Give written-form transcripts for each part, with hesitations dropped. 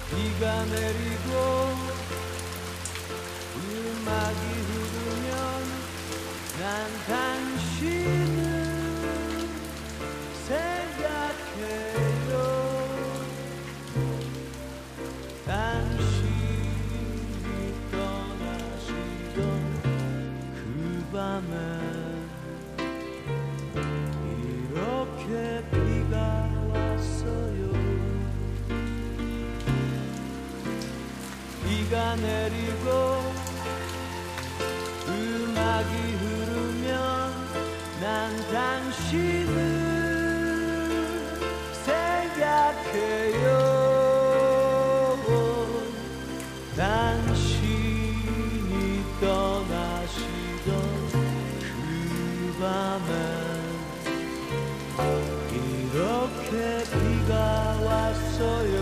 비가 내리고 음악이 흐르면 난 당신을 생각해요. 당신이 떠나시던 그 밤에 이렇게 비가 왔어요. 비가 내리고 음악이 흐르면 난 당신을 생각해요. 당신이 떠나시던 그 밤에 이렇게 비가 왔어요.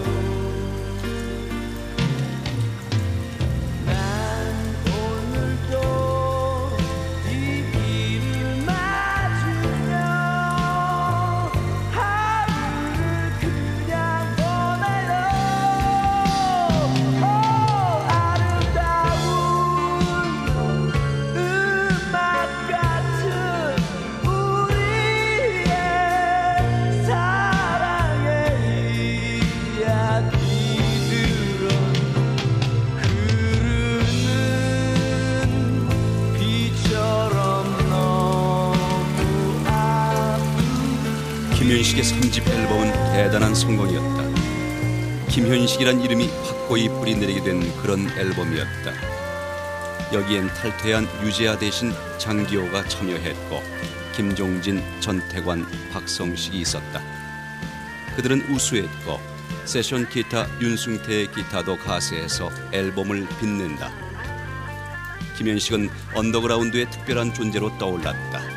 김현식의 3집 앨범은 대단한 성공이었다. 김현식이란 이름이 확고히 뿌리내리게 된 그런 앨범이었다. 여기엔 탈퇴한 유재하 대신 장기호가 참여했고 김종진, 전태관, 박성식이 있었다. 그들은 우수했고 세션 기타 윤승태의 기타도 가세해서 앨범을 빛낸다. 김현식은 언더그라운드의 특별한 존재로 떠올랐다.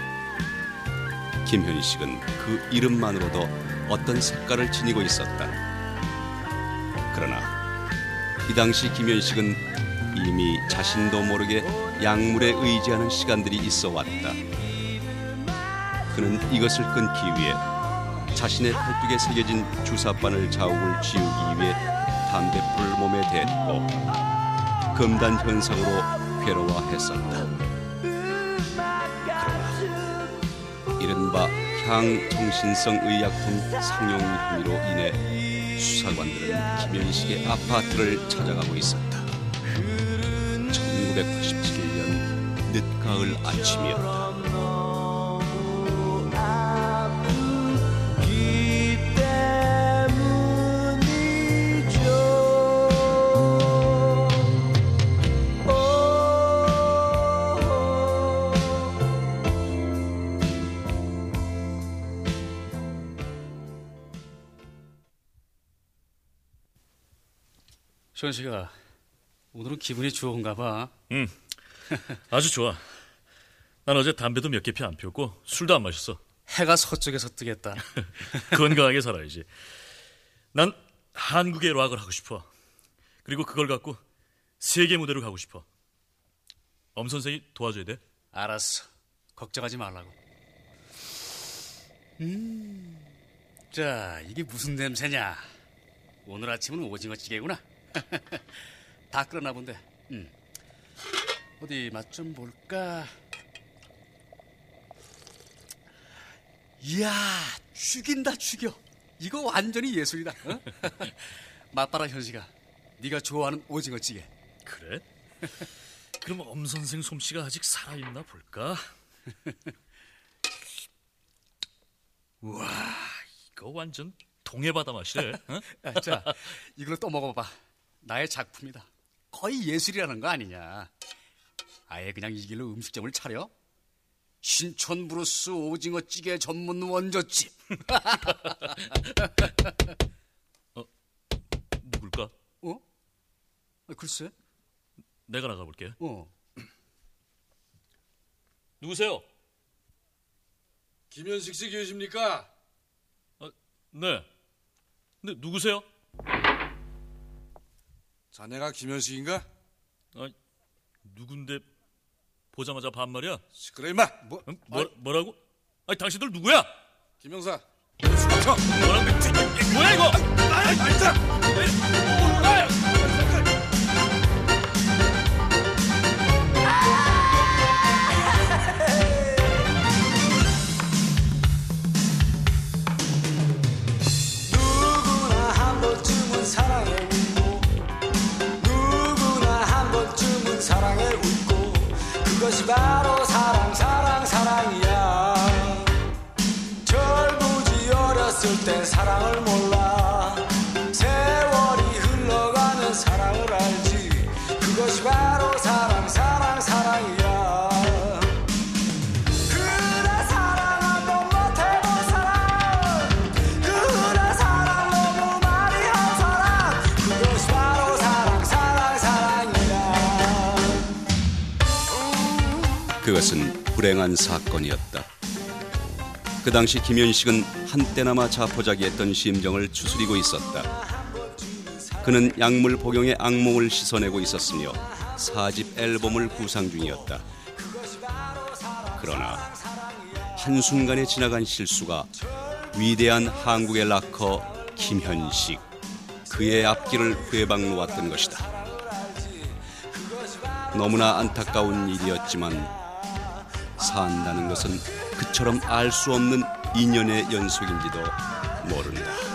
김현식은 그 이름만으로도 어떤 색깔을 지니고 있었다. 그러나 이 당시 김현식은 이미 자신도 모르게 약물에 의지하는 시간들이 있어 왔다. 그는 이것을 끊기 위해 자신의 팔뚝에 새겨진 주사바늘 자국을 지우기 위해 담뱃불을 몸에 댔고 금단 현상으로 괴로워했었다. 이른바 향정신성 의약품 상용 혐의로 인해 수사관들은 김현식의 아파트를 찾아가고 있었다. 1987년 늦가을 아침이었다. 현식아, 오늘은 기분이 좋은가 봐. 응, 아주 좋아. 난 어제 담배도 몇 개 피 안 피웠고 술도 안 마셨어. 해가 서쪽에서 뜨겠다. 건강하게 살아야지. 난 한국의 락을 하고 싶어. 그리고 그걸 갖고 세계 무대로 가고 싶어. 엄 선생이 도와줘야 돼. 알았어, 걱정하지 말라고. 자, 이게 무슨 냄새냐? 오늘 아침은 오징어찌개구나. 다 끓었나 본데. 어디 맛 좀 볼까? 이야, 죽인다 죽여. 이거 완전히 예술이다. 어? 맛봐라 현식아, 네가 좋아하는 오징어찌개. 그래? 그럼 엄 선생 솜씨가 아직 살아있나 볼까? 우와, 이거 완전 동해바다 맛이래. 어? 자, 이걸로 또 먹어봐. 나의 작품이다. 거의 예술이라는 거 아니냐. 아예 그냥 이 길로 음식점을 차려? 신촌 브루스 오징어찌개 전문 원조집. 누굴까? 글쎄. 내가 나가볼게. 누구세요? 김현식 씨 계십니까? 네. 근데 누구세요? 자네가 김현식인가? 누군데 보자마자 반말이야? 시끄러 임마. 뭐라고? 아니 당신들 누구야? 김영사. 뭐라고? 뭐야 이거? 말자. 사랑을 몰라. 세월이 흘러가는 사랑을 알지. 그것이 바로 사랑 사랑 사랑이야. 그대 사랑 한번 못해본 사람, 그대 사랑 너무 많이 한 사람, 그것이 바로 사랑 사랑 사랑이야. 그것은 불행한 사건이었다. 그 당시 김현식은 한때나마 자포자기했던 심정을 추스리고 있었다. 그는 약물 복용의 악몽을 씻어내고 있었으며 4집 앨범을 구상 중이었다. 그러나 한순간에 지나간 실수가 위대한 한국의 락커 김현식, 그의 앞길을 회방 놓았던 것이다. 너무나 안타까운 일이었지만 산다는 것은 그처럼 알 수 없는 인연의 연속인지도 모른다.